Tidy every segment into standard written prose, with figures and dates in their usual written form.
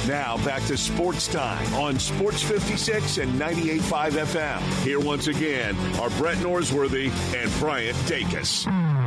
Now back to Sports Time on Sports 56 and 98.5 FM. Here once again are Brett Norsworthy and Bryant Dacus.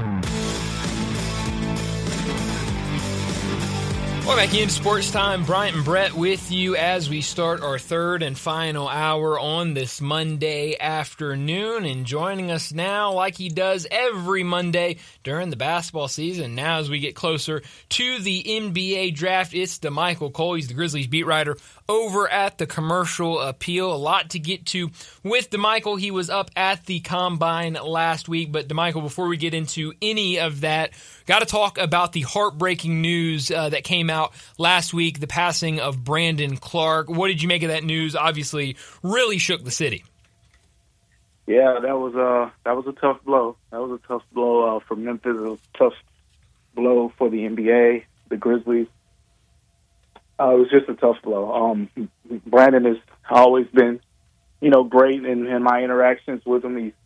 Welcome back into Sports Time. Bryant and Brett with you as we start our third and final hour on this Monday afternoon. And joining us now, like he does every Monday during the basketball season, now as we get closer to the NBA draft, it's DeMichael Cole. He's the Grizzlies beat writer over at the Commercial Appeal. A lot to get to with DeMichael. He was up at the Combine last week. But DeMichael, before we get into any of that, got to talk about the heartbreaking news that came out last week, the passing of Brandon Clarke. What did you make of that news? Obviously, really shook the city. Yeah, that was a tough blow. That was a tough blow for Memphis. It was a tough blow for the NBA, the Grizzlies. It was just a tough blow. Brandon has always been, great in my interactions with him. He's,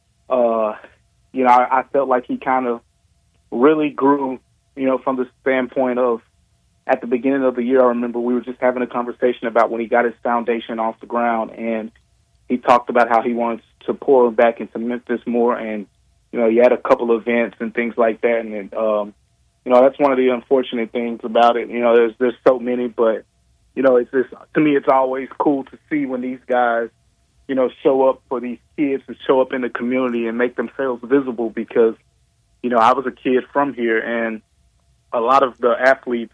I felt like he kind of really grew, from the standpoint of at the beginning of the year, I remember we were just having a conversation about when he got his foundation off the ground, and he talked about how he wants to pour back into Memphis more, and, he had a couple of events and things like that, and that's one of the unfortunate things about it. There's so many, but, it's just, to me, it's always cool to see when these guys, show up for these kids and show up in the community and make themselves visible because, I was a kid from here, and a lot of the athletes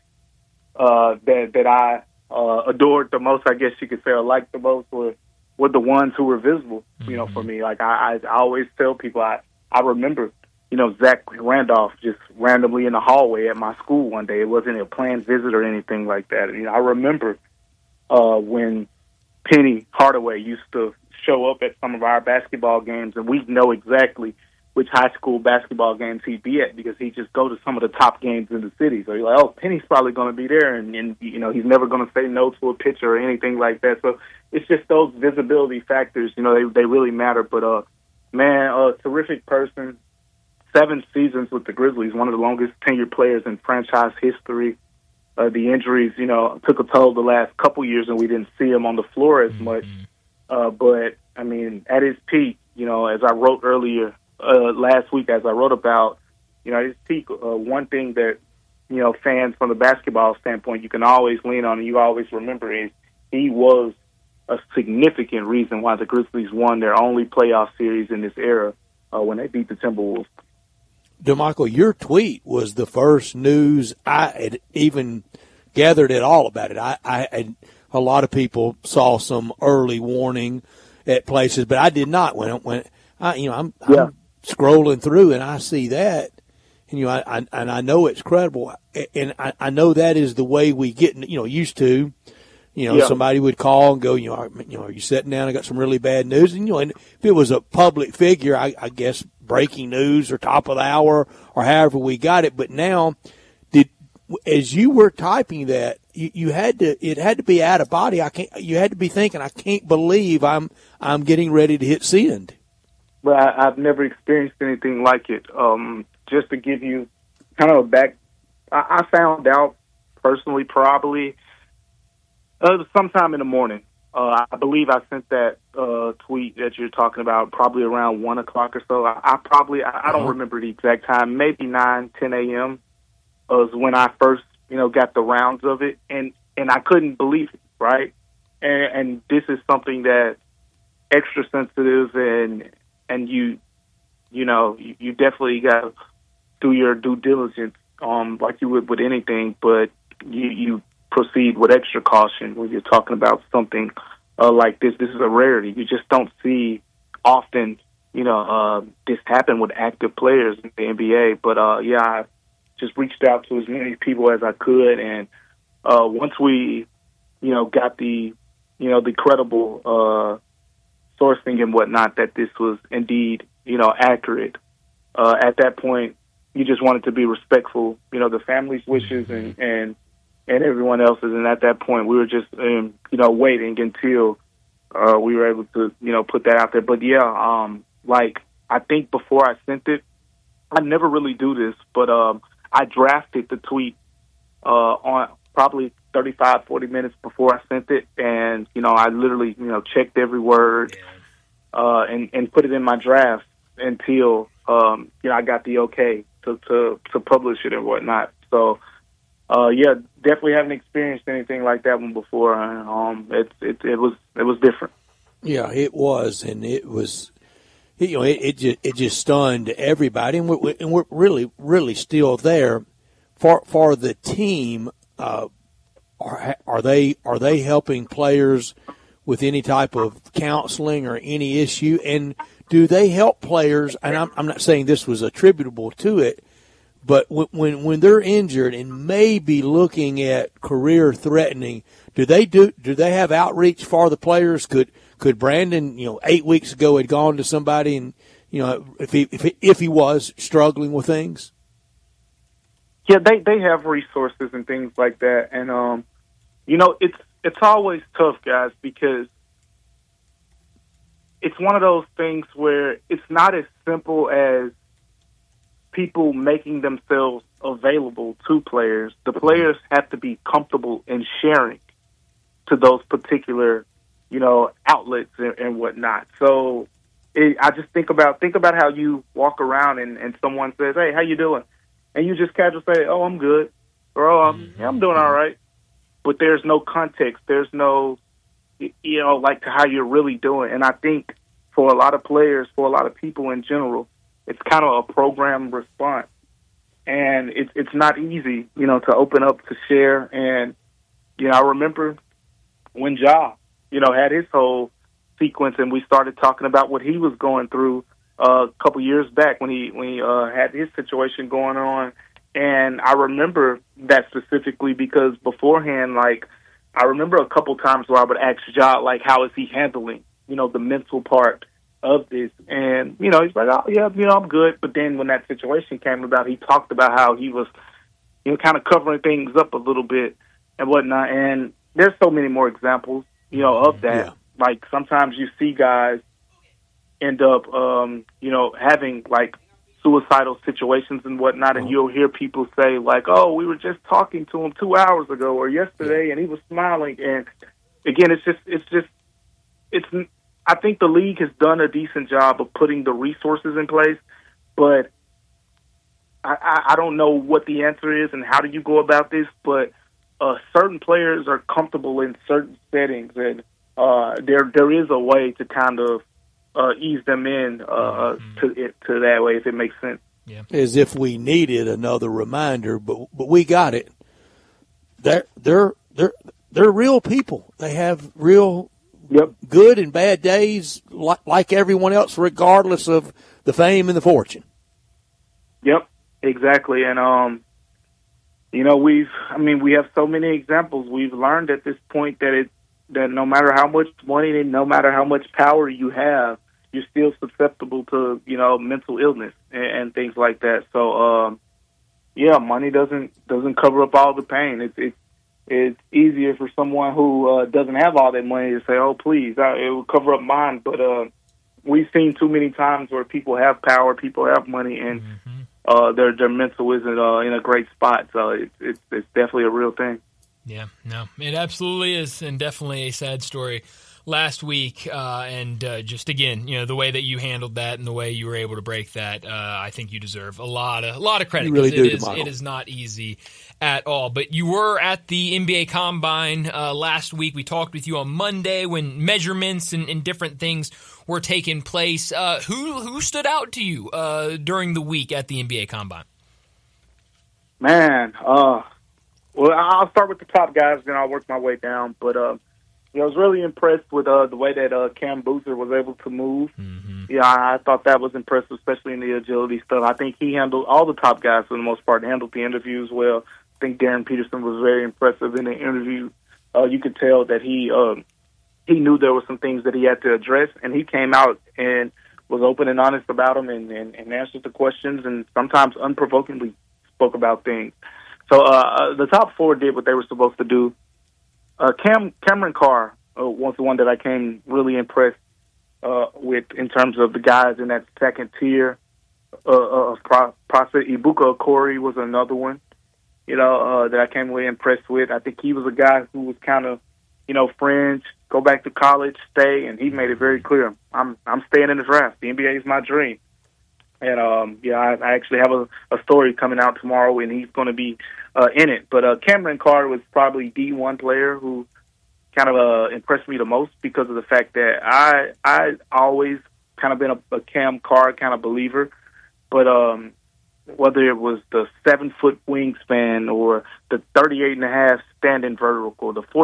that I adored the most, I guess you could say, or liked the most were the ones who were visible, for me. Like I always tell people, I remember, Zach Randolph just randomly in the hallway at my school one day. It wasn't a planned visit or anything like that. I remember when Penny Hardaway used to show up at some of our basketball games, and we'd know exactly which high school basketball games he'd be at because he'd just go to some of the top games in the city. So you're like, oh, Penny's probably going to be there, and he's never going to say no to a pitcher or anything like that. So it's just those visibility factors, they really matter. But, terrific person. 7 seasons with the Grizzlies, one of the longest tenured players in franchise history. The injuries, took a toll the last couple years, and we didn't see him on the floor as much. But, at his peak, as I wrote earlier, last week, as I wrote about, at his peak, one thing that, fans from the basketball standpoint, you can always lean on and you always remember is he was a significant reason why the Grizzlies won their only playoff series in this era when they beat the Timberwolves. DeMichael, your tweet was the first news I had even gathered at all about it. I a lot of people saw some early warning at places, but I did not. I'm scrolling through and I see that, and I know it's credible, and I know that is the way we get, used to. Somebody would call and go, are you sitting down? I got some really bad news, and and if it was a public figure, I guess breaking news or top of the hour or however we got it. But now, as you were typing that, it had to be out of body. You had to be thinking, I can't believe I'm getting ready to hit send. But I've never experienced anything like it. Just to give you kind of a back, I found out personally probably sometime in the morning. I believe I sent that tweet that you're talking about probably around 1 o'clock or so. I don't remember the exact time, maybe 9, 10 a.m. was when I first, got the rounds of it. And I couldn't believe it, right? And this is something that extra sensitive and you definitely got to do your due diligence like you would with anything, but you proceed with extra caution when you're talking about something like this. This is a rarity. You just don't see often, this happen with active players in the NBA. But, I just reached out to as many people as I could. And once we, got the credible sourcing and whatnot that this was indeed, accurate, at that point, you just wanted to be respectful, the family's wishes and everyone else's. And at that point, we were just, waiting until we were able to, put that out there. But, I think before I sent it, I never really do this, but I drafted the tweet on probably 35, 40 minutes before I sent it, and I literally checked every word and put it in my draft until I got the okay to publish it and whatnot. So definitely haven't experienced anything like that one before. It was different. Yeah, it was, and it was. It just stunned everybody, and we're really still there for the team. Are they helping players with any type of counseling or any issue? And do they help players? And I'm not saying this was attributable to it, but when they're injured and maybe looking at career threatening, do they have outreach for the players? Could Brandon, 8 weeks ago had gone to somebody and, if he was struggling with things? Yeah, they have resources and things like that. And, it's always tough, guys, because it's one of those things where it's not as simple as people making themselves available to players. The players have to be comfortable in sharing to those particular outlets and whatnot. So I just think about how you walk around and someone says, "Hey, how you doing?" And you just casually say, "Oh, I'm good," or "Oh, I'm doing all right." But there's no context. There's no, like how you're really doing. And I think for a lot of players, for a lot of people in general, it's kind of a programmed response. And it's not easy, to open up, to share. And, I remember when Ja, had his whole sequence and we started talking about what he was going through a couple years back when he had his situation going on. And I remember that specifically because beforehand, I remember a couple times where I would ask Ja, how is he handling, the mental part of this? And, he's like, "Oh, yeah, I'm good." But then when that situation came about, he talked about how he was, kind of covering things up a little bit and whatnot. And there's so many more examples, of that. Yeah. Like sometimes you see guys end up, having suicidal situations and whatnot, and you'll hear people say "Oh, we were just talking to him 2 hours ago or yesterday, and he was smiling." And again, I think the league has done a decent job of putting the resources in place, but I don't know what the answer is and how do you go about this. But certain players are comfortable in certain settings, and there is a way to kind of ease them in to that way, if it makes sense. Yeah. As if we needed another reminder, but we got it. They're real people. They have real good and bad days, like everyone else, regardless of the fame and the fortune. Yep, exactly. And we have so many examples. We've learned at this point that no matter how much money and no matter how much power you have, you're still susceptible to, mental illness and things like that. So, money doesn't cover up all the pain. It's easier for someone who doesn't have all that money to say, "Oh, please, it will cover up mine." But we've seen too many times where people have power, people have money, and their mental isn't in a great spot. So it's definitely a real thing. Yeah, no, it absolutely is, and definitely a sad story last week. And just again, the way that you handled that and the way you were able to break that, I think you deserve a lot of credit. You really do, it is not easy at all. But you were at the NBA Combine last week. We talked with you on Monday when measurements and different things were taking place. Who stood out to you during the week at the NBA Combine? Man, well, I'll start with the top guys, then I'll work my way down. But I was really impressed with the way that Cam Boozer was able to move. Mm-hmm. Yeah, I thought that was impressive, especially in the agility stuff. I think he handled all the top guys for the most part, handled the interviews well. I think Darren Peterson was very impressive in the interview. You could tell that he knew there were some things that he had to address, and he came out and was open and honest about them and answered the questions and sometimes unprovokingly spoke about things. So the top four did what they were supposed to do. Cameron Carr was the one that I came really impressed with in terms of the guys in that second tier of process. Ibuka Okori was another one. that I came away impressed with. I think he was a guy who was kind of, fringe, go back to college, stay, and he made it very clear. I'm staying in the draft. The NBA is my dream. And, I actually have a story coming out tomorrow, and he's going to be in it. But Cameron Carter was probably the one player who kind of impressed me the most because of the fact that I always kind of been a Cam Carr kind of believer. But whether it was the 7-foot wingspan or the 38.5 standing vertical, the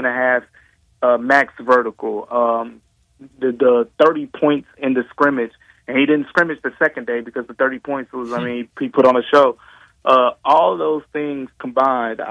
42.5 max vertical, the 30 points in the scrimmage, and he didn't scrimmage the second day because the 30 points was, he put on a show. All those things combined,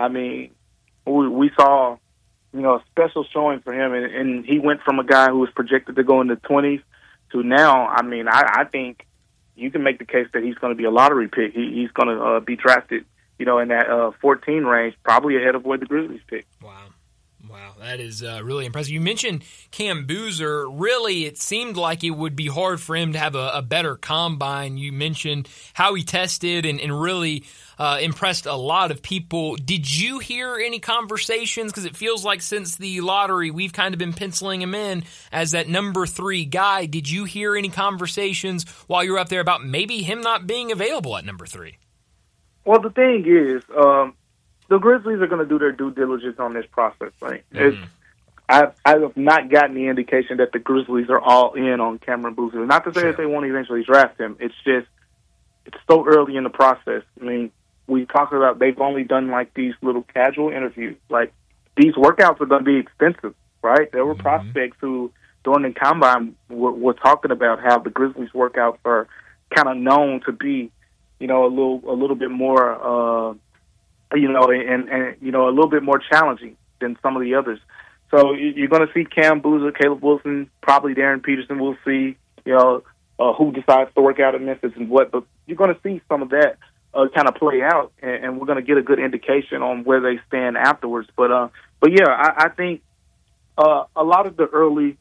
we saw, a special showing for him, and he went from a guy who was projected to go in the 20s to now, I think you can make the case that he's going to be a lottery pick. He's going to be drafted, in that 14 range, probably ahead of where the Grizzlies pick. Wow, that is really impressive. You mentioned Cam Boozer. Really, it seemed like it would be hard for him to have a better combine. You mentioned how he tested and really impressed a lot of people. Did you hear any conversations? Because it feels like since the lottery, we've kind of been penciling him in as that number 3 guy. Did you hear any conversations while you were up there about maybe him not being available at number 3? Well, the thing is, the Grizzlies are going to do their due diligence on this process, right? Mm-hmm. I have not gotten the indication that the Grizzlies are all in on Cameron Boozer. Not to say that they won't eventually draft him. It's just, it's so early in the process. We talked about they've only done like these little casual interviews. Like, these workouts are going to be expensive, right? There were prospects who, during the combine, were talking about how the Grizzlies workouts are kind of known to be, a little bit more, and a little bit more challenging than some of the others. So you're going to see Cam Boozer, Caleb Wilson, probably Darren Peterson. We'll see, who decides to work out at Memphis and what. But you're going to see some of that kind of play out, and we're going to get a good indication on where they stand afterwards. But yeah, I think a lot of the early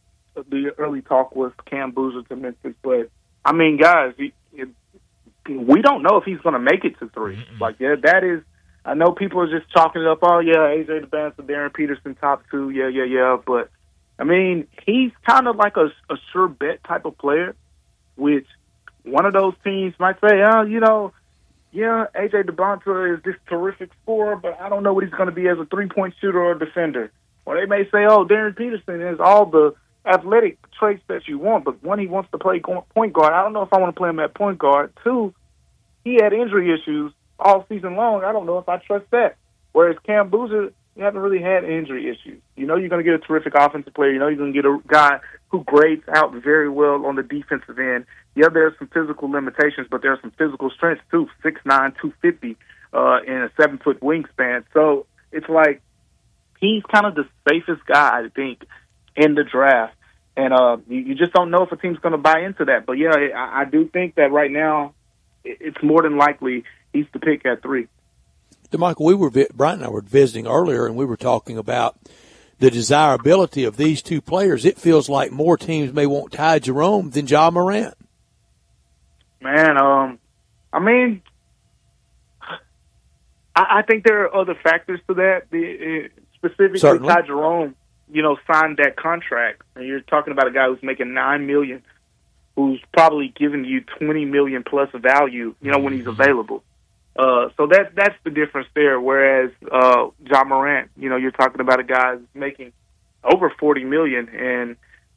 talk was Cam Boozer to Memphis. But guys, we don't know if he's going to make it to 3. Mm-hmm. Like, yeah, that is. I know people are just chalking it up. Oh, yeah, AJ DeBanza, Darren Peterson, top 2. Yeah. But, he's kind of like a sure bet type of player, which one of those teams might say, AJ DeBanza is this terrific scorer, but I don't know what he's going to be as a three-point shooter or defender. Or they may say, Darren Peterson has all the athletic traits that you want, but one, he wants to play point guard. I don't know if I want to play him at point guard. 2, he had injury issues all season long. I don't know if I trust that. Whereas Cam Boozer, you haven't really had injury issues. You're going to get a terrific offensive player. You're going to get a guy who grades out very well on the defensive end. Yeah, there's some physical limitations, but there's some physical strengths too. 6'9", 250 in a 7-foot wingspan. So it's like he's kind of the safest guy, I think, in the draft. And you just don't know if a team's going to buy into that. But yeah, I do think that right now it's more than likely he's the pick at 3. DeMichael, Brian and I were visiting earlier, and we were talking about the desirability of these two players. It feels like more teams may want Ty Jerome than Ja Morant. Man, I think there are other factors to that. Specifically, certainly. Ty Jerome, signed that contract, and you're talking about a guy who's making $9 million, who's probably giving you $20 million plus value, when he's available. So that's the difference there. Whereas Ja Morant, you're talking about a guy who's making over $40 million, and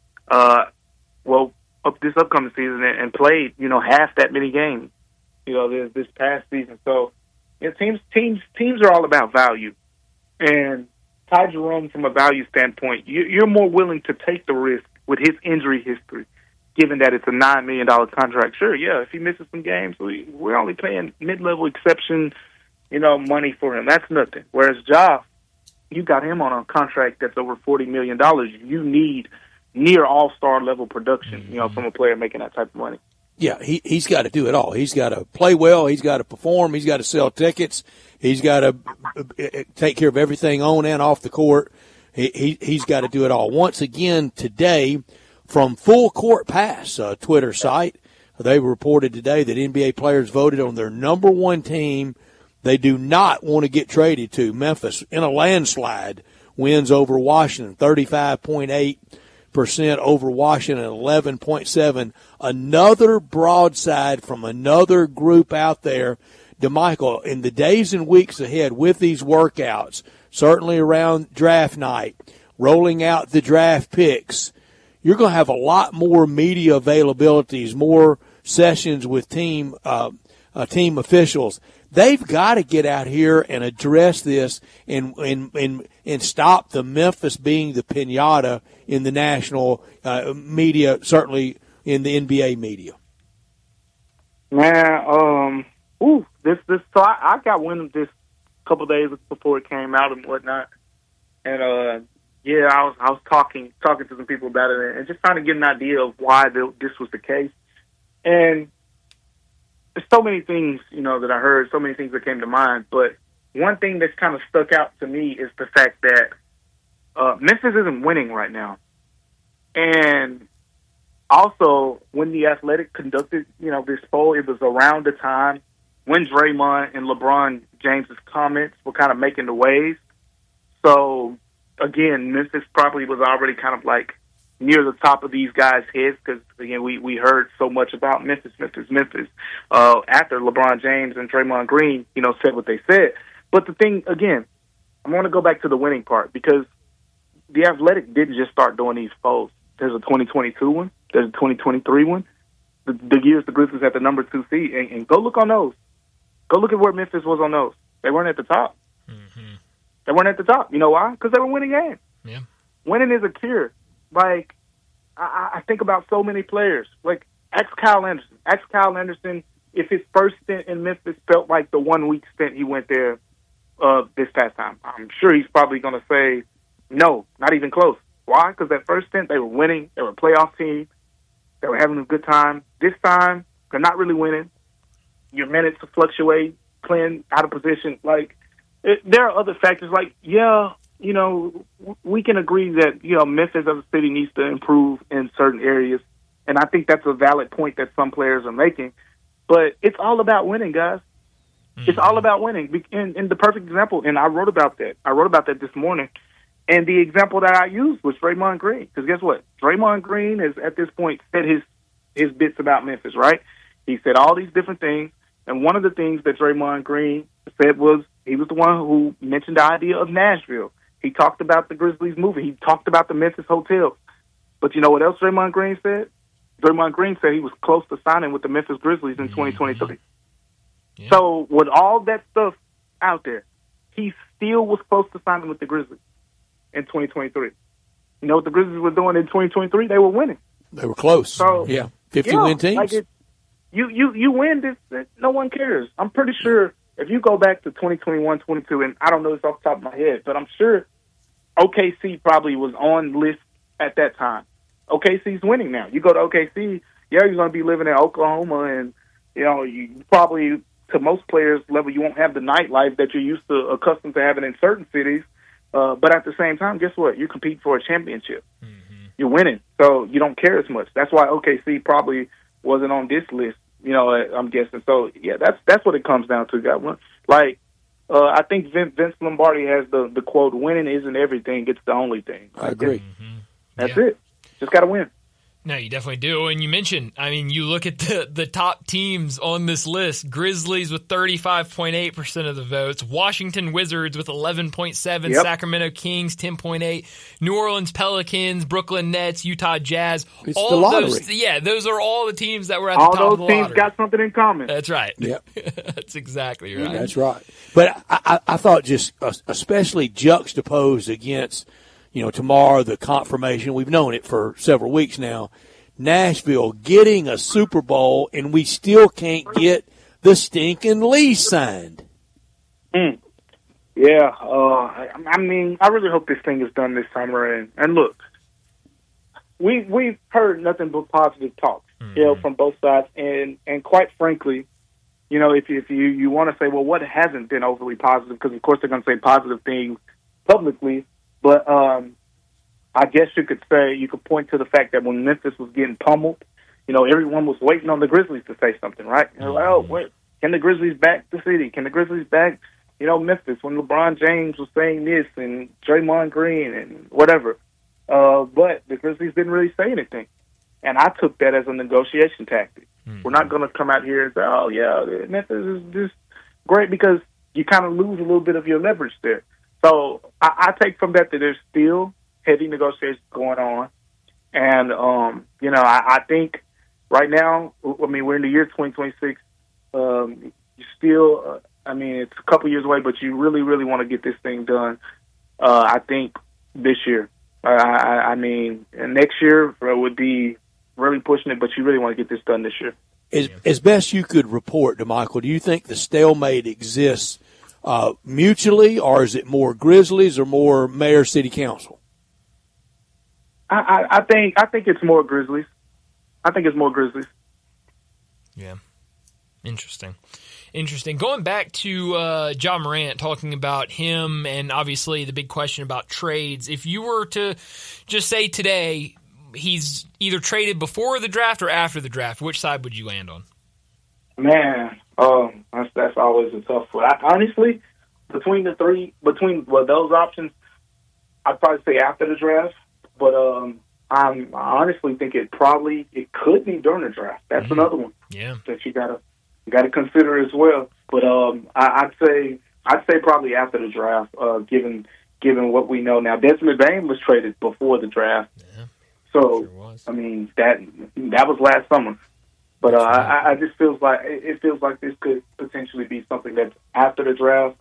up this upcoming season and played half that many games, this past season. So teams are all about value, and Ty Jerome, from a value standpoint, you're more willing to take the risk with his injury history, given that it's a $9 million contract. Sure, yeah, if he misses some games, we're only paying mid-level exception, money for him. That's nothing. Whereas Ja, you got him on a contract that's over $40 million. You need near all-star level production, from a player making that type of money. Yeah, he's got to do it all. He's got to play well. He's got to perform. He's got to sell tickets. He's got to take care of everything on and off the court. He's got to do it all. Once again today, from Full Court Pass, Twitter site, they reported today that NBA players voted on their number 1 team they do not want to get traded to. Memphis, in a landslide, wins over Washington, 35.8% over Washington, 11.7%. Another broadside from another group out there. DeMichael, in the days and weeks ahead with these workouts, certainly around draft night, rolling out the draft picks, you're going to have a lot more media availabilities, more sessions with team officials. They've got to get out here and address this and stop the Memphis being the piñata in the national media, certainly in the NBA media. Man, so I got wind of this a couple of days before it came out and whatnot, and I was talking to some people about it and just trying to get an idea of why this was the case. And there's so many things, that I heard, so many things that came to mind. But one thing that's kind of stuck out to me is the fact that Memphis isn't winning right now. And also, when the Athletic conducted, this poll, it was around the time when Draymond and LeBron James's comments were kind of making the waves. So, again, Memphis probably was already kind of like near the top of these guys' heads because, again, we heard so much about Memphis after LeBron James and Draymond Green, said what they said. But the thing, again, I want to go back to the winning part because the Athletic didn't just start doing these polls. There's a 2022 one. There's a 2023 one. The years the Grizzlies had the number 2 seed. And go look on those. Go look at where Memphis was on those. They weren't at the top. Mm-hmm. They weren't at the top. You know why? Because they were winning games. Yeah. Winning is a cure. Like, I think about so many players. Like, ask Kyle Anderson. If his first stint in Memphis felt like the 1 week stint he went there this past time. I'm sure he's probably going to say, no, not even close. Why? Because that first stint, they were winning. They were a playoff team. They were having a good time. This time, they're not really winning. Your minutes fluctuate, playing out of position. Like, there are other factors. Like, we can agree that, Memphis as a city needs to improve in certain areas. And I think that's a valid point that some players are making. But it's all about winning, guys. Mm-hmm. It's all about winning. And the perfect example, and I wrote about that. This morning. And the example that I used was Draymond Green. Because guess what? Draymond Green has, at this point, said his bits about Memphis, right? He said all these different things. And one of the things that Draymond Green said was he was the one who mentioned the idea of Nashville. He talked about the Grizzlies moving. He talked about the Memphis hotels. But you know what else Draymond Green said? Draymond Green said he was close to signing with the Memphis Grizzlies in 2023. Yeah. So with all that stuff out there, he still was close to signing with the Grizzlies in 2023. You know what the Grizzlies were doing in 2023? They were winning. They were close. So, 50-win teams. Like you win this, no one cares. I'm pretty sure if you go back to 2021, 22, and I don't know this off the top of my head, but I'm sure OKC probably was on list at that time. OKC's winning now. You go to OKC, you're going to be living in Oklahoma, and you probably, to most players' level, you won't have the nightlife that you're used to, accustomed to having in certain cities. But at the same time, guess what? You compete for a championship. Mm-hmm. You're winning, so you don't care as much. That's why OKC probably wasn't on this list. I'm guessing. So yeah, that's what it comes down to, guys. Like, I think Vince Lombardi has the quote: "Winning isn't everything; it's the only thing." I agree. Mm-hmm. That's it. Just got to win. No, you definitely do. And you mentioned, you look at the top teams on this list. Grizzlies with 35.8% of the votes. Washington Wizards with 11.7%. Yep. Sacramento Kings, 10.8%. New Orleans Pelicans, Brooklyn Nets, Utah Jazz. It's all the lottery. Those are all the teams that were at the top of the lottery. All those teams got something in common. That's right. Yep. That's exactly right. That's right. But I thought just especially juxtaposed against – tomorrow, the confirmation, we've known it for several weeks now, Nashville getting a Super Bowl, and we still can't get the stinking lease signed. Yeah. I really hope this thing is done this summer. And look, we've heard nothing but positive talk, from both sides. And quite frankly, if you want to say, well, what hasn't been overly positive, because, of course, they're going to say positive things publicly, but I guess you could point to the fact that when Memphis was getting pummeled, everyone was waiting on the Grizzlies to say something, right? And like, can the Grizzlies back the city? Can the Grizzlies back, Memphis when LeBron James was saying this and Draymond Green and whatever? But the Grizzlies didn't really say anything. And I took that as a negotiation tactic. Mm-hmm. We're not going to come out here and say, oh, yeah, Memphis is just great, because you kind of lose a little bit of your leverage there. So I take from that there's still heavy negotiations going on. And, I think right now, we're in the year 2026. You still, it's a couple years away, but you really, really want to get this thing done, I think, this year. And next year would be really pushing it, but you really want to get this done this year. As best you could report, DeMichael, do you think the stalemate exists mutually, or is it more Grizzlies or more Mayor City Council? I think it's more Grizzlies. I think it's more Grizzlies. Yeah. Interesting. Going back to Ja Morant, talking about him and obviously the big question about trades. If you were to just say today he's either traded before the draft or after the draft, which side would you land on? Man, that's always a tough one. Honestly, between those options, I'd probably say after the draft. But I honestly think it could be during the draft. That's another one. Yeah, that you gotta consider as well. But I'd say probably after the draft, given what we know now. Desmond Bane was traded before the draft. Yeah. So, sure that was last summer. But I just feels like this could potentially be something that's after the draft.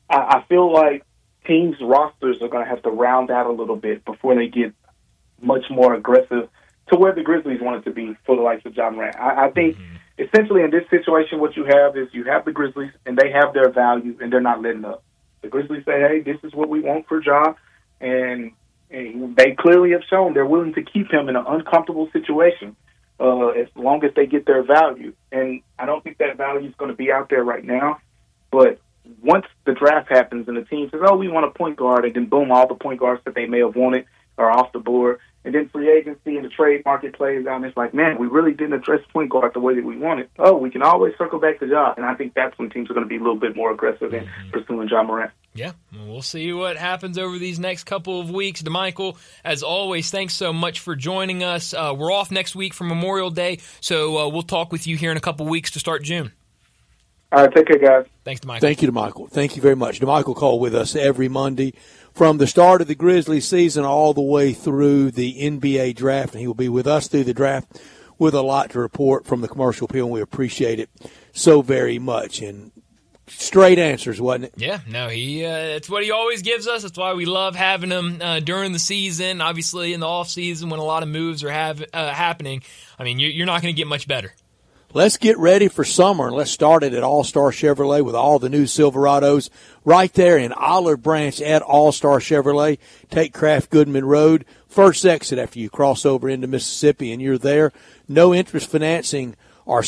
I feel like teams' rosters are going to have to round out a little bit before they get much more aggressive to where the Grizzlies want it to be for the likes of Ja Morant. I think essentially in this situation what you have is you have the Grizzlies, and they have their value, and they're not letting up. The Grizzlies say, hey, this is what we want for Ja, and they clearly have shown they're willing to keep him in an uncomfortable situation as long as they get their value. And I don't think that value is going to be out there right now. But once the draft happens and the team says, oh, we want a point guard, and then boom, all the point guards that they may have wanted are off the board. And then free agency and the trade market plays out, and it's like, man, we really didn't address point guard the way that we wanted. Oh, we can always circle back to Ja. And I think that's when teams are going to be a little bit more aggressive in pursuing Ja Morant. Yeah, we'll see what happens over these next couple of weeks. DeMichael, as always, thanks so much for joining us. We're off next week for Memorial Day, so we'll talk with you here in a couple weeks to start June. All right, take care, guys. Thanks, DeMichael. Thank you, DeMichael. Thank you very much. DeMichael Cole with us every Monday from the start of the Grizzlies season all the way through the NBA draft, and he will be with us through the draft with a lot to report from the Commercial Appeal, and we appreciate it so very much. And straight answers, wasn't it? Yeah, no, it's what he always gives us. That's why we love having him during the season. Obviously, in the off season when a lot of moves are happening, I mean, you're not going to get much better. Let's get ready for summer, and let's start it at All-Star Chevrolet with all the new Silverados right there in Olive Branch at All-Star Chevrolet. Take Kraft Goodman Road, first exit after you cross over into Mississippi, and you're there. No interest financing or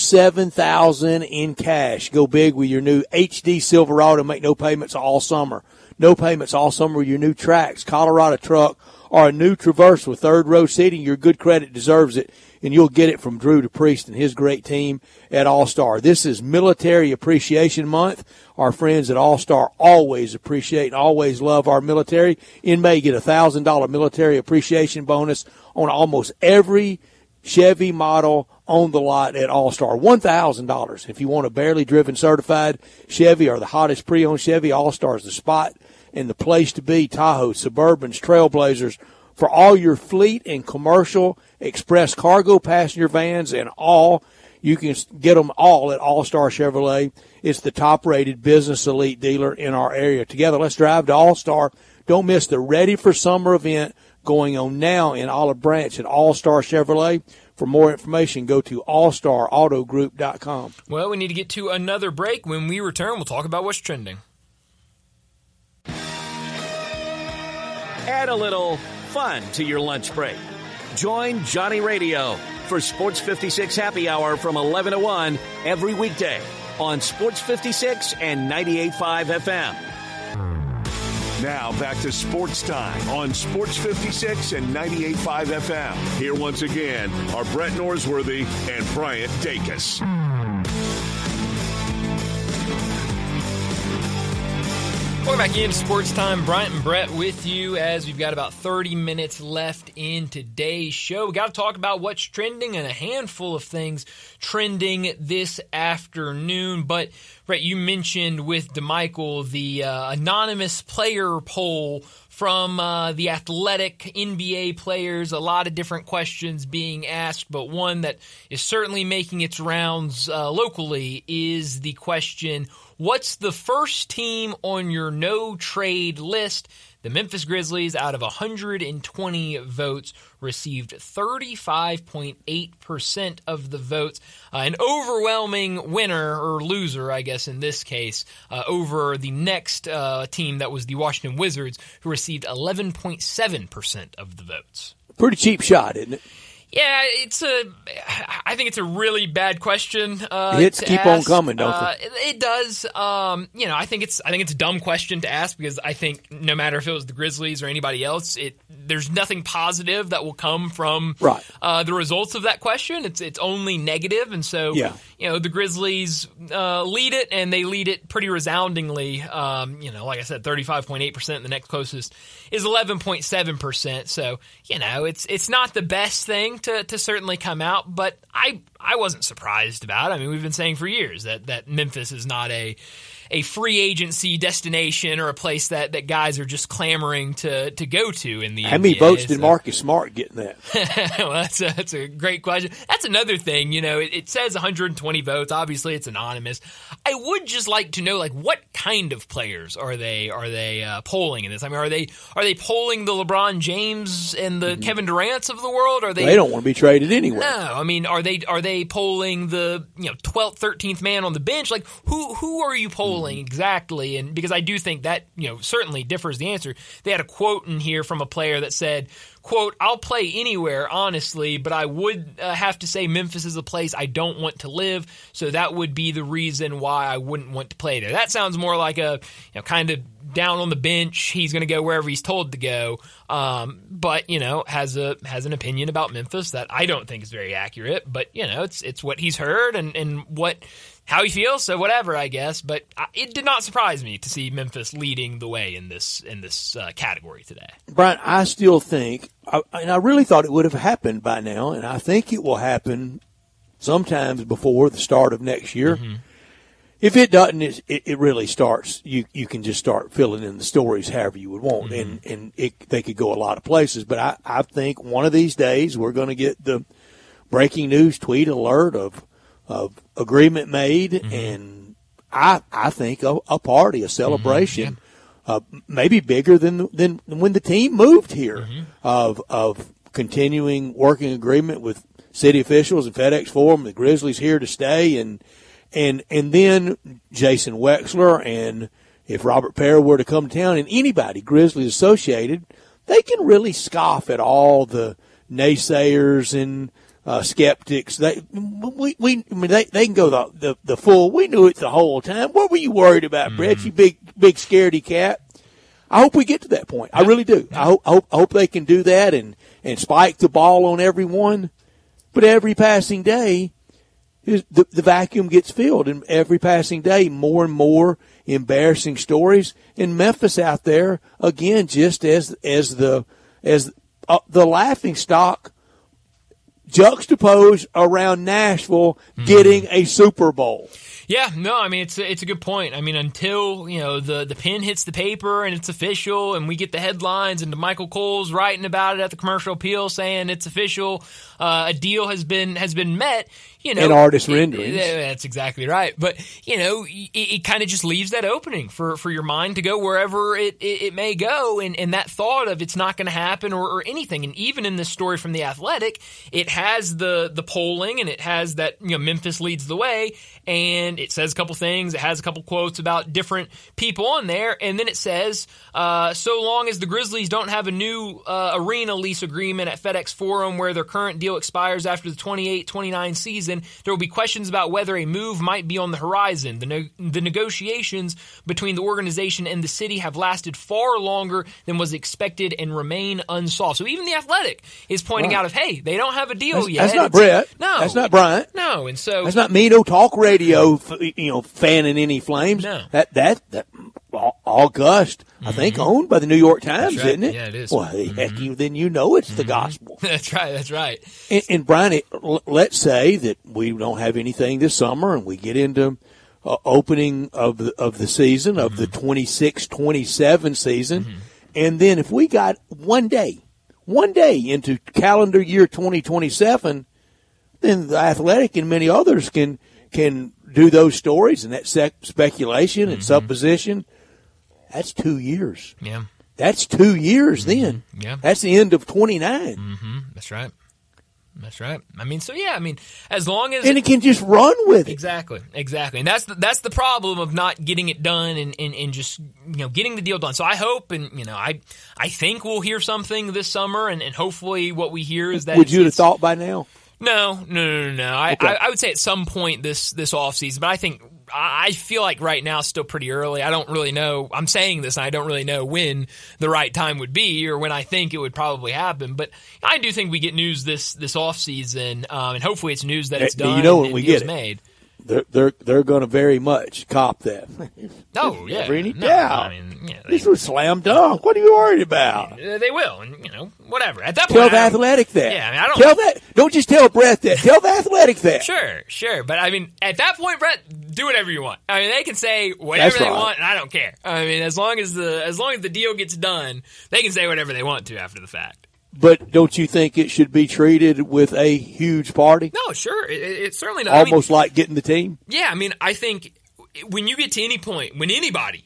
$7,000 in cash. Go big with your new HD Silverado. Make no payments all summer. No payments all summer with your new Trax, Colorado truck, or a new Traverse with third row seating. Your good credit deserves it, and you'll get it from Drew DePriest and his great team at All-Star. This is Military Appreciation Month. Our friends at All-Star always appreciate and always love our military. In May, get a $1,000 military appreciation bonus on almost every Chevy model on the lot at All-Star. $1,000. If you want a barely driven certified Chevy or the hottest pre-owned Chevy, All-Star is the spot and the place to be. Tahoe, Suburbans, Trailblazers, for all your fleet and commercial, express cargo, passenger vans, and all. You can get them all at All-Star Chevrolet. It's the top-rated business elite dealer in our area. Together, let's drive to All-Star. Don't miss the Ready for Summer event going on now in Olive Branch at All-Star Chevrolet. For more information, go to allstarautogroup.com. Well, we need to get to another break. When we return, we'll talk about what's trending. Add a little fun to your lunch break. Join Johnny Radio for Sports 56 Happy Hour from 11 to 1 every weekday on Sports 56 and 98.5 FM. Now back to Sports Time on Sports 56 and 98.5 FM. Here once again are Brett Norsworthy and Bryant Dacus. Welcome back into Sports Time. Bryant and Brett with you as we've got about 30 minutes left in today's show. We got to talk about what's trending and a handful of things trending this afternoon. But, Brett, you mentioned with DeMichael the anonymous player poll from the Athletic NBA players, a lot of different questions being asked, but one that is certainly making its rounds locally is the question, what's the first team on your no-trade list? The Memphis Grizzlies, out of 120 votes, received 35.8% of the votes. An overwhelming winner, or loser, I guess, in this case, over the next team that was the Washington Wizards, who received 11.7% of the votes. Pretty cheap shot, isn't it? Yeah, I think it's a really bad question. Hits keep on coming, don't they? It does. I think it's a dumb question to ask because I think no matter if it was the Grizzlies or anybody else, there's nothing positive that will come from the results of that question. It's only negative, and so the Grizzlies lead it, and they lead it pretty resoundingly. Like I said, 35.8%. The next closest is 11.7%. So it's not the best thing to certainly come out, but I wasn't surprised about it. I mean, we've been saying for years that Memphis is not a free agency destination or a place that guys are just clamoring to go to in the NBA. How many votes did Marcus Smart get in that? Well, that's a great question. That's another thing. It says 120 votes. Obviously, it's anonymous. I would just like to know, what kind of players are they polling in this? I mean, are they polling the LeBron James and the Kevin Durant's of the world? They don't want to be traded anyway. No, I mean, are they polling the 12th, 13th man on the bench? Who are you polling? Exactly, and because I do think that certainly differs the answer. They had a quote in here from a player that said, quote, "I'll play anywhere, honestly, but I would have to say Memphis is a place I don't want to live, so that would be the reason why I wouldn't want to play there." That sounds more like a kind of down on the bench. He's going to go wherever he's told to go, but has an opinion about Memphis that I don't think is very accurate. But it's what he's heard and how he feels, so whatever, I guess. But it did not surprise me to see Memphis leading the way in this category today. Brian, I still think, and I really thought it would have happened by now, and I think it will happen sometimes before the start of next year. Mm-hmm. If it doesn't, it really starts. You can just start filling in the stories however you would want, mm-hmm. and they could go a lot of places. But I think one of these days we're going to get the breaking news tweet alert of agreement made, mm-hmm. and I think a party, a celebration, mm-hmm. Maybe bigger than when the team moved here, mm-hmm. of continuing working agreement with city officials and FedEx Forum. The Grizzlies here to stay, and then Jason Wexler, and if Robert Parra were to come to town, and anybody Grizzlies associated, they can really scoff at all the naysayers and skeptics. They can go the full. We knew it the whole time. What were you worried about, mm-hmm. Brett? You big scaredy cat. I hope we get to that point. I really do. I hope they can do that and spike the ball on everyone. But every passing day, the vacuum gets filled, and every passing day, more and more embarrassing stories. And Memphis out there again, just as the laughing stock, juxtaposed around Nashville getting a Super Bowl. Yeah, no, I mean, it's a good point. I mean, until, the pen hits the paper and it's official and we get the headlines and DeMichael Cole's writing about it at the Commercial Appeal saying it's official, a deal has been met, and artist renderings. That's exactly right. But, it kind of just leaves that opening for your mind to go wherever it may go. And that thought of it's not going to happen or anything. And even in this story from The Athletic, it has the polling and it has that, Memphis leads the way, and it says a couple things. It has a couple quotes about different people on there. And then it says, so long as the Grizzlies don't have a new arena lease agreement at FedEx Forum where their current deal expires after the 28-29 season, there will be questions about whether a move might be on the horizon. The negotiations between the organization and the city have lasted far longer than was expected and remain unsolved. So even The Athletic is pointing out hey, they don't have a deal yet. That's not Brett. No. That's not Bryant. No. And so that's not Mino Talk Radio, fanning any flames. No. That August, I think, owned by the New York Times, right. isn't it? Yeah, it is. Well, heck, then you know it's the gospel. That's right. That's right. And Brian, let's say that we don't have anything this summer, and we get into opening of the season, of the 26-27 season, and then if we got one day into calendar year 2027, then the Athletic and many others can do those stories, and that speculation and supposition. That's 2 years. Yeah. That's 2 years then. Yeah. That's the end of 29. That's right. That's right. I mean, so yeah, I mean, as long as... And it can just run with it. Exactly. And that's the problem of not getting it done and just, getting the deal done. So I hope, and, I think we'll hear something this summer, and hopefully what we hear is that... Would you have thought by now? No. Okay. I would say at some point this offseason, but I feel like right now it's still pretty early. I don't really know. I'm saying this, and I don't really know when the right time would be or when I think it would probably happen. But I do think we get news this offseason, and hopefully it's news that it's done. When we get it, made. They're going to very much cop that. Oh yeah, never any doubt. I mean, this was slam dunk. What are you worried about? They will, and whatever. At that point, tell the Athletic that. Yeah, I mean, I don't tell that. Don't just tell Brett that. Tell the Athletic that. Sure. But I mean, at that point, Brett, do whatever you want. I mean, they can say whatever they want, and I don't care. I mean, as long as the deal gets done, they can say whatever they want to after the fact. But don't you think it should be treated with a huge party? No, sure. It's certainly not. Almost like getting the team? Yeah, I mean, I think when you get to any point, when anybody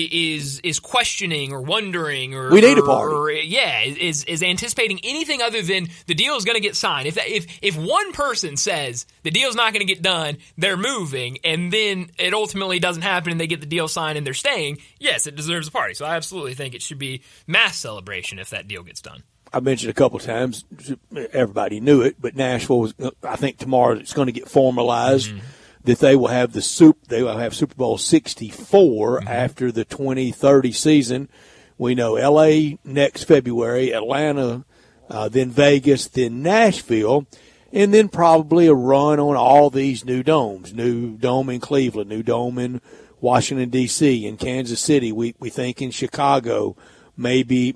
is questioning or wondering or... We need a party. Or, is anticipating anything other than the deal is going to get signed. If one person says the deal's not going to get done, they're moving, and then it ultimately doesn't happen and they get the deal signed and they're staying, yes, it deserves a party. So I absolutely think it should be mass celebration if that deal gets done. I mentioned a couple of times, everybody knew it, but Nashville, I think tomorrow it's going to get formalized that they will have Super Bowl 64 after the 2030 season. We know LA next February, Atlanta, then Vegas, then Nashville, and then probably a run on all these new domes. New dome in Cleveland, new dome in Washington, D.C., in Kansas City. We think in Chicago, maybe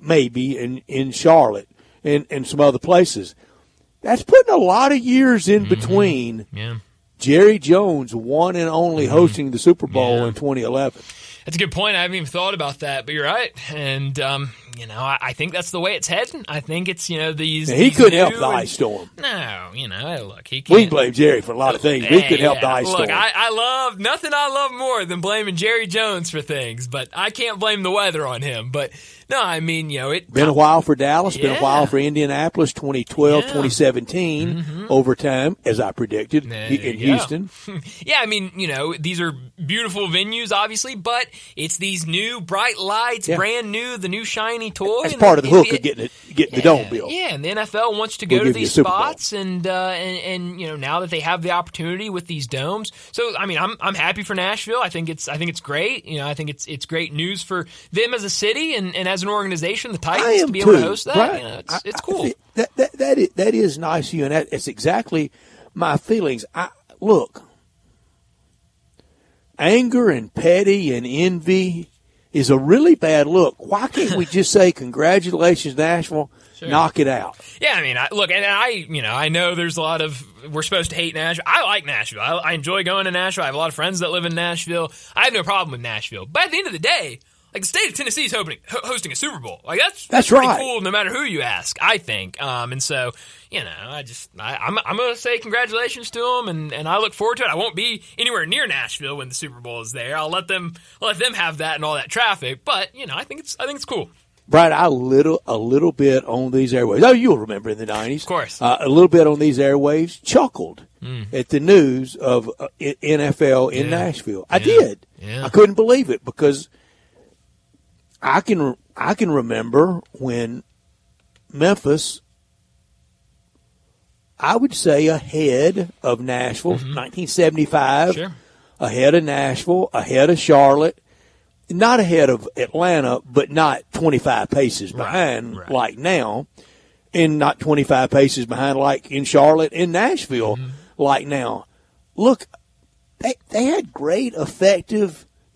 in Charlotte and some other places. That's putting a lot of years in between. Yeah. Jerry Jones, one and only hosting the Super Bowl in 2011. That's a good point. I haven't even thought about that, but you're right. And, I think that's the way it's heading. I think it's, these... He couldn't help the ice storm. No, look, he can't. We can blame Jerry for a lot of things. He could help the ice storm. Look, I love, nothing I love more than blaming Jerry Jones for things, but I can't blame the weather on him. But, no, I mean, it... Been a while for Dallas, been a while for Indianapolis, 2012, 2017, overtime, as I predicted, in Houston. Yeah, I mean, these are beautiful venues, obviously, but it's these new bright lights, brand new, the new shiny toy. That's part of the hook of getting the dome built. Yeah, and the NFL wants to go to these spots, and now that they have the opportunity with these domes. So, I mean, I'm happy for Nashville. I think it's great. I think it's great news for them as a city and as an organization, the Titans, to be able to host that. Right. It's cool. That is nice of you, and it's exactly my feelings. Look, anger and petty and envy is a really bad look. Why can't we just say congratulations, Nashville? Sure. Knock it out. Yeah, I mean, I know there's a lot of, we're supposed to hate Nashville. I like Nashville. I enjoy going to Nashville. I have a lot of friends that live in Nashville. I have no problem with Nashville. But at the end of the day, like, the state of Tennessee is hosting a Super Bowl. Like, that's pretty right. Cool, no matter who you ask, I think. And so, I'm going to say congratulations to them, and I look forward to it. I won't be anywhere near Nashville when the Super Bowl is there. I'll let them have that and all that traffic. But I think it's cool. Brian, a little bit on these airwaves. Oh, you'll remember in the 90s. Of course. A little bit on these airwaves, chuckled at the news of NFL in Nashville. I did. Yeah. I couldn't believe it because I can remember when Memphis, I would say ahead of Nashville, 1975, ahead of Nashville, ahead of Charlotte, not ahead of Atlanta, but not 25 paces behind like now, and not 25 paces behind like in Charlotte and Nashville like now. Look, they had great, effective,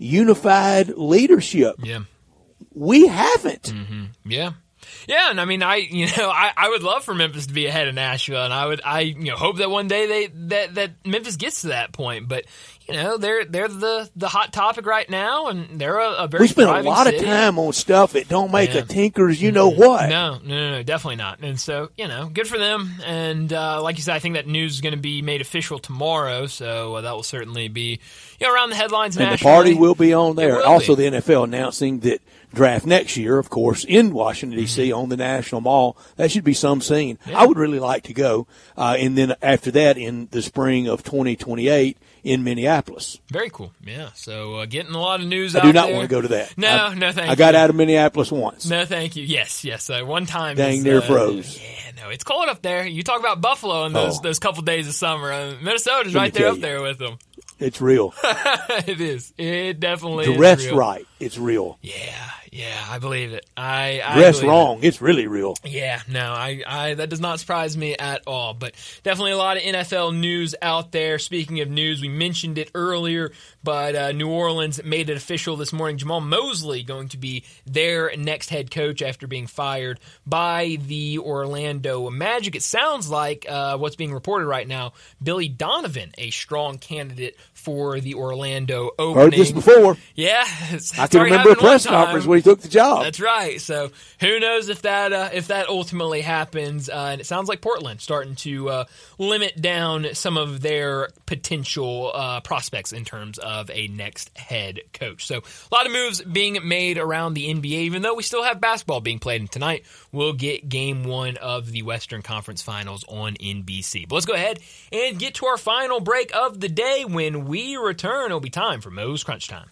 unified leadership. Yeah. We haven't. Mm-hmm. Yeah. Yeah, and I mean, I would love for Memphis to be ahead of Nashville, and I hope that one day that Memphis gets to that point. But they're the hot topic right now, and they're a very. We spend a lot city. of time on stuff that don't make a tinker's what. No, definitely not. And so good for them. And like you said, I think that news is going to be made official tomorrow, so that will certainly be around the headlines. And nationally. the party will be on there. Also, be. the NFL announcing that draft next year, of course, in Washington, D.C. on the National Mall. That should be some scene. Yeah. I would really like to go. And then after that, in the spring of 2028 in Minneapolis. Very cool. Yeah. So getting a lot of news out there. I do not there. want to go to that. No, thank you. I got out of Minneapolis once. No, thank you. Yes. One time. Dang near froze. Yeah, no, it's cold up there. You talk about Buffalo in those couple days of summer. Minnesota's right there up there with them. It's real. It is. It definitely is Dressed real. right. It's real. Yeah, I believe it. I dressed wrong. It's really real. Yeah, no, I that does not surprise me at all. But definitely a lot of NFL news out there. Speaking of news, we mentioned it earlier, but New Orleans made it official this morning. Jamal Mosley going to be their next head coach after being fired by the Orlando Magic. It sounds like what's being reported right now, Billy Donovan, a strong candidate for the Orlando opening. Heard this before. Yeah. I can remember a press conference when he took the job. That's right. So who knows if that ultimately happens. And it sounds like Portland starting to limit down some of their potential prospects in terms of a next head coach. So a lot of moves being made around the NBA, even though we still have basketball being played. And tonight we'll get game 1 of the Western Conference Finals on NBC. But let's go ahead and get to our final break of the day. When we return, it'll be time for Mo's Crunch Time.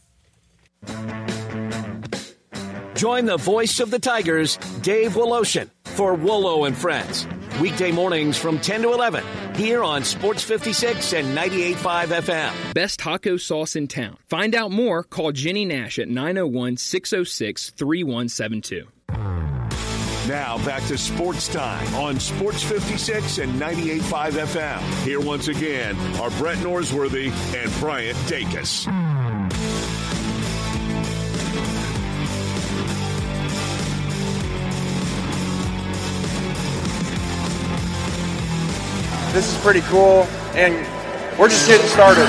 Join the voice of the Tigers, Dave Woloshin, for Wolo and Friends. Weekday mornings from 10 to 11 here on Sports 56 and 98.5 FM. Best taco sauce in town. Find out more. Call Jenny Nash at 901-606-3172. Now back to Sports Time on Sports 56 and 98.5 FM. Here once again are Brett Norsworthy and Bryant Dacus. This is pretty cool, and we're just getting started.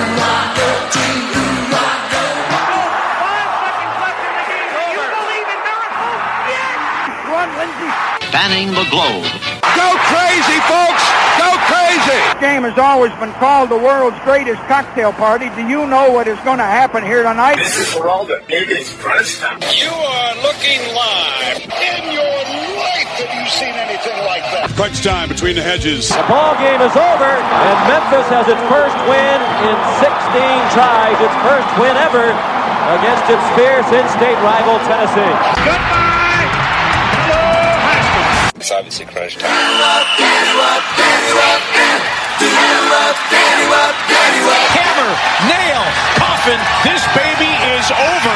Spanning the globe. Go crazy, folks! Go crazy! This game has always been called the world's greatest cocktail party. Do you know what is going to happen here tonight? This is Geraldo. It is crunch time. You are looking live. In your life have you seen anything like that? Crunch time between the hedges. The ball game is over, and Memphis has its first win in 16 tries. Its first win ever against its fierce in-state rival Tennessee. Goodbye! It's obviously crunch time. Hammer, nail, coffin, this baby is over.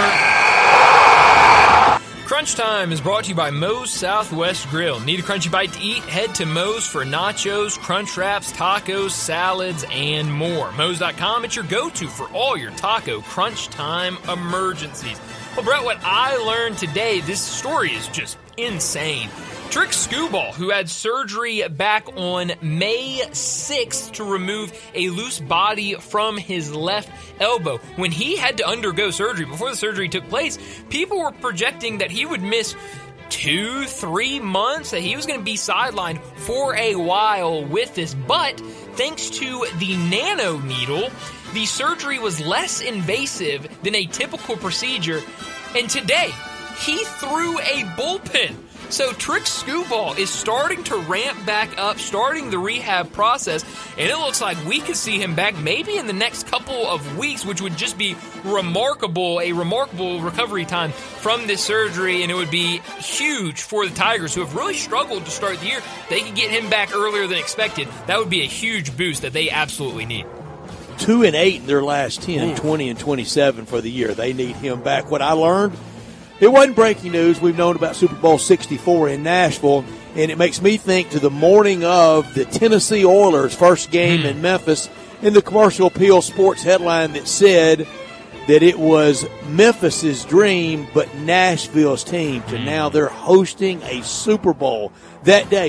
Crunch Time is brought to you by Moe's Southwest Grill. Need a crunchy bite to eat? Head to Moe's for nachos, crunch wraps, tacos, salads, and more. Moe's.com, it's your go-to for all your taco crunch time emergencies. Well, Brett, what I learned today, this story is just insane. Trick Skubal, who had surgery back on May 6th to remove a loose body from his left elbow. When he had to undergo surgery, before the surgery took place, people were projecting that he would miss 2-3 months, that he was going to be sidelined for a while with this. But thanks to the nano needle, the surgery was less invasive than a typical procedure. And today, he threw a bullpen. So Trick Skubal is starting to ramp back up, starting the rehab process, and it looks like we could see him back maybe in the next couple of weeks, which would just be remarkable, a remarkable recovery time from this surgery, and it would be huge for the Tigers, who have really struggled to start the year. They could get him back earlier than expected. That would be a huge boost that they absolutely need. 2-8 in their last 10, 20 and 27 for the year. They need him back. What I learned, it wasn't breaking news. We've known about Super Bowl 64 in Nashville, and it makes me think to the morning of the Tennessee Oilers' first game in Memphis, in the Commercial Appeal Sports headline that said, that it was Memphis's dream, but Nashville's team. To now they're hosting a Super Bowl. That day,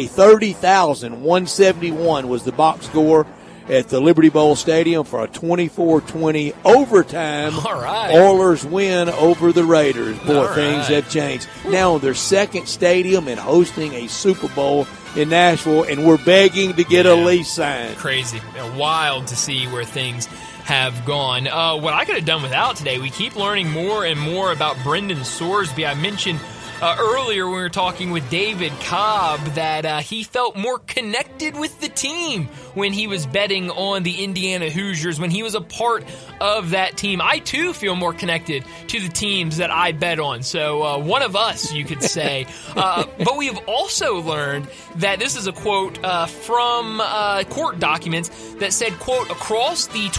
30,171 was the box score at the Liberty Bowl Stadium for a 24-20 overtime. All right. Oilers win over the Raiders. Boy, All things right. have changed. Now on their second stadium and hosting a Super Bowl in Nashville, and we're begging to get a lease signed. Crazy. Wild to see where things have gone. What I could have done without today, we keep learning more and more about Brendan Sorsby. I mentioned earlier when we were talking with David Cobb that he felt more connected with the team when he was betting on the Indiana Hoosiers, when he was a part of that team. I, too, feel more connected to the teams that I bet on. So one of us, you could say. But we have also learned that this is a quote from court documents that said, quote, across the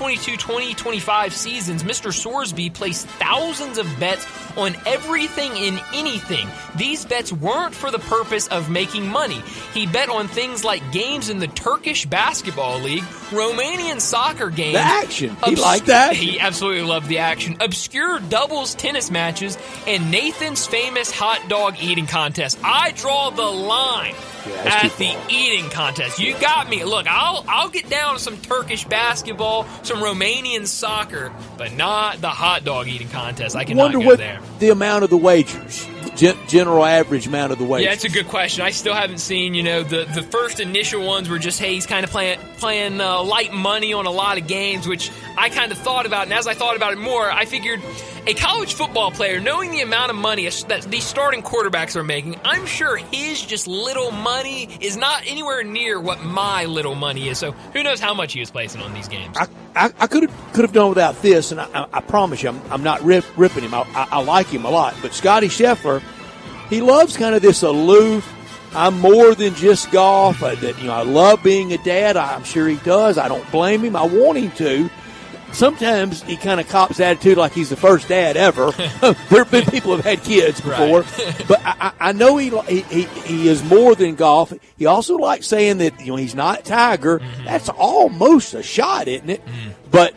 2022-2025 seasons, Mr. Sorsby placed thousands of bets on everything and anything. These bets weren't for the purpose of making money. He bet on things like games in the Turkish Basketball League, Romanian soccer games. The action. He liked that. He absolutely loved the action. Obscure doubles tennis matches and Nathan's famous hot dog eating contest. I draw the line at the eating contest. You got me. Look, I'll get down to some Turkish basketball, some Romanian soccer, but not the hot dog eating contest. I cannot Wonder go what there. the amount of the wagers, general average amount of the wagers. Yeah, it's a good question. I still haven't seen, the first initial ones were just, hey, he's kind of playing light money on a lot of games, which I kind of thought about. And as I thought about it more, I figured a college football player, knowing the amount of money that these starting quarterbacks are making, I'm sure his just little money is not anywhere near what my little money is. So who knows how much he was placing on these games. I could have done without this, and I promise you, I'm not ripping him. I like him a lot. But Scotty Scheffler, he loves kind of this aloof, I'm more than just golf. I love being a dad. I'm sure he does. I don't blame him. I want him to. Sometimes he kind of cops attitude like he's the first dad ever. There have been people who have had kids before. Right. But I know he is more than golf. He also likes saying that he's not Tiger. Mm-hmm. That's almost a shot, isn't it? Mm. But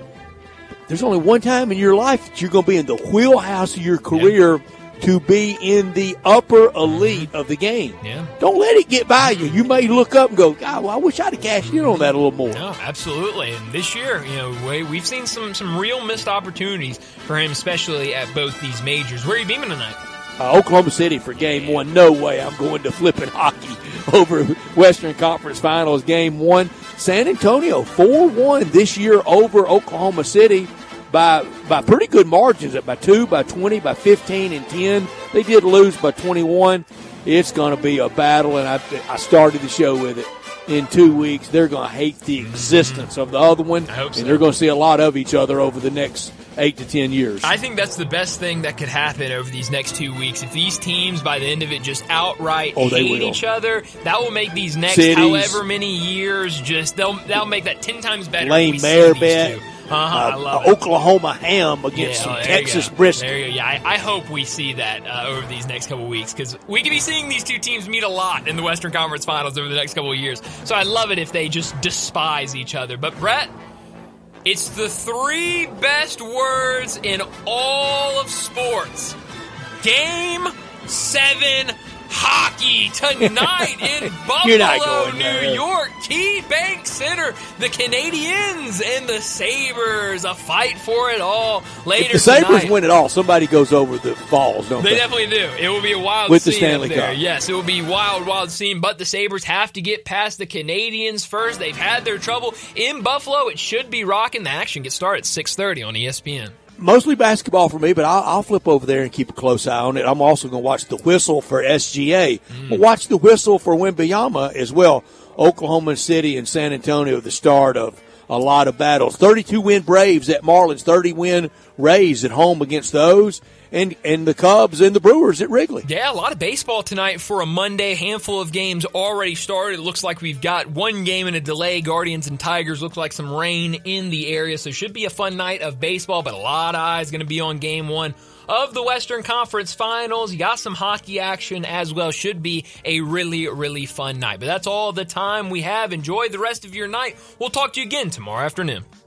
there's only one time in your life that you're going to be in the wheelhouse of your career to be in the upper elite of the game. Yeah. Don't let it get by you. You may look up and go, God, well, I wish I'd have cashed in on that a little more. No, absolutely. And this year, we've seen some real missed opportunities for him, especially at both these majors. Where are you beaming tonight? Oklahoma City for game one. No way I'm going to flipping hockey over Western Conference Finals game one. San Antonio 4-1 this year over Oklahoma City. By pretty good margins, by 2, by 20, by 15, and 10. They did lose by 21. It's going to be a battle, and I started the show with it. In 2 weeks, they're going to hate the existence of the other one, and they're going to see a lot of each other over the next 8 to 10 years. I think that's the best thing that could happen over these next 2 weeks. If these teams, by the end of it, just outright hate each other, that will make these next however many years that'll make that 10 times better. Lane Mayer bet. I love it. Oklahoma ham against some Texas brisket. There you go. Yeah, I hope we see that over these next couple of weeks, because we could be seeing these two teams meet a lot in the Western Conference Finals over the next couple of years. So I love it if they just despise each other. But Brett, it's the 3 best words in all of sports. Game 7 hockey tonight in Buffalo, New York. KeyBank Center. The Canadiens and the Sabres. A fight for it all later tonight. If the Sabres win it all, somebody goes over the falls, don't they? They definitely do. It will be a wild with scene the Stanley up there. Cup. Yes, it will be wild scene. But the Sabres have to get past the Canadiens first. They've had their trouble in Buffalo. It should be rocking. The action gets started at 6:30 on ESPN. Mostly basketball for me, but I'll flip over there and keep a close eye on it. I'm also going to watch the whistle for SGA. But watch the whistle for Wembanyama as well. Oklahoma City and San Antonio, the start of a lot of battles. 32-win Braves at Marlins, 30-win Rays at home against those, and the Cubs and the Brewers at Wrigley. Yeah, a lot of baseball tonight for a Monday. Handful of games already started. It looks like we've got one game in a delay. Guardians and Tigers look like some rain in the area, so it should be a fun night of baseball, but a lot of eyes going to be on game 1 of the Western Conference Finals. You got some hockey action as well. Should be a really, really fun night. But that's all the time we have. Enjoy the rest of your night. We'll talk to you again tomorrow afternoon.